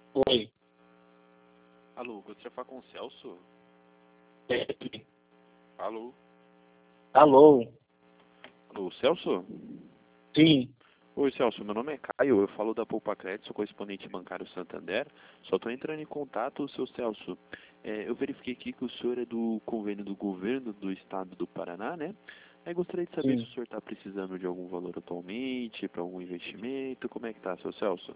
Oi. Alô, gostaria de falar com o Celso? É, Alô? alô? Alô, Celso? Sim, Oi, Celso, meu nome é Caio, eu falo da Poupa Crédito, sou correspondente bancário Santander. Só estou entrando em contato, seu Celso. Eu verifiquei aqui que o senhor é do convênio do governo do estado do Paraná, né? Aí gostaria de saber se sim. o senhor está precisando de algum valor atualmente, para algum investimento, como é que tá, seu Celso?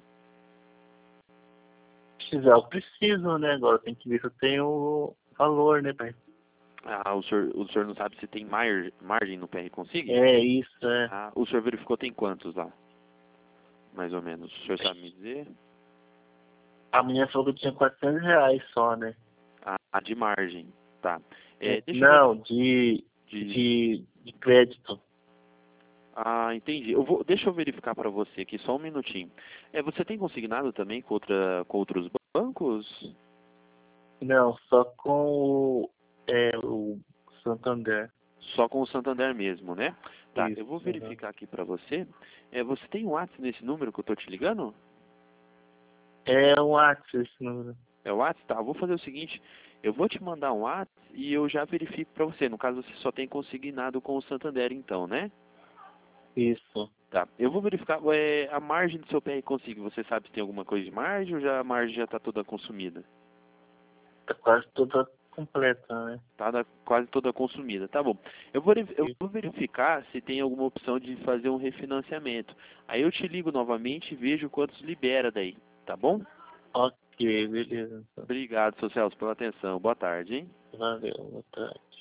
Precisar, eu preciso, né? Agora tem que ver se eu tenho valor, né, pai? Ah, o senhor não sabe se tem margem no PR Consig? É isso, é. Ah, o senhor verificou tem quantos lá? Mais ou menos. O senhor sabe me dizer? A minha falou que eu tinha R$ 400 só, né? Ah, de margem. Tá. Deixa eu Não, verificar. De... de crédito. Ah, entendi. Deixa eu verificar para você aqui, só um minutinho. Você tem consignado também com outros bancos? Não, só com o Santander. Só com o Santander mesmo, né? Tá, Isso. eu vou Uhum. verificar aqui para você. Você tem um WhatsApp nesse número que eu tô te ligando? É um Axis esse número. É o WhatsApp? Tá, eu vou fazer o seguinte. Eu vou te mandar um WhatsApp e eu já verifico para você. No caso, você só tem consignado com o Santander então, né? Isso. Tá, eu vou verificar a margem do seu PR Consig. Você sabe se tem alguma coisa de margem ou a margem já está toda consumida? Tá quase toda completa, né? Quase toda consumida. Tá bom. Eu Isso. vou verificar se tem alguma opção de fazer um refinanciamento. Aí eu te ligo novamente e vejo quantos libera daí. Tá bom? Ok, beleza. Então. Obrigado, seu Celso, pela atenção. Boa tarde, hein? Valeu, boa tarde.